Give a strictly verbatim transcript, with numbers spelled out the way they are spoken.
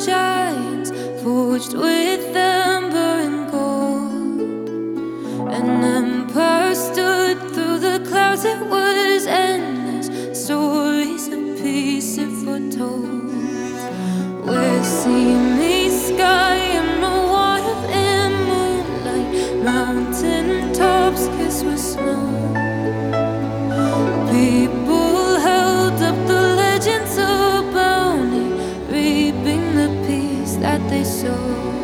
giants forged with amber and gold. An empire stood through the clouds, it was endless. Stories of peace it foretold. Where sea meets sky and a wild in moonlight, mountain tops kissed with snow. People held up the legends of bounty, reaping the peace that they sow.